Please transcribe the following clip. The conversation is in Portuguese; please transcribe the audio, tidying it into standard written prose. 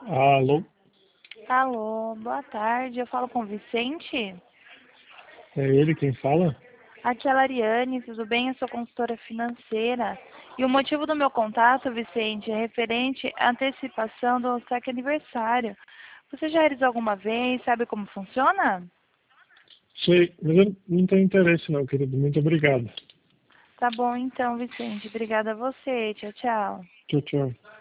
Alô, Alô, boa tarde. Eu falo com o Vicente. é ele quem fala? Aqui é a Lariane, tudo bem? Eu sou consultora financeira. E o motivo do meu contato, Vicente, é referente à antecipação do saque aniversário. Você já realizou alguma vez? Sabe como funciona? Sei, mas eu não tenho interesse não, querido. Muito obrigado. Tá bom então, Vicente. Obrigada a você. Tchau, tchau. Tchau, tchau.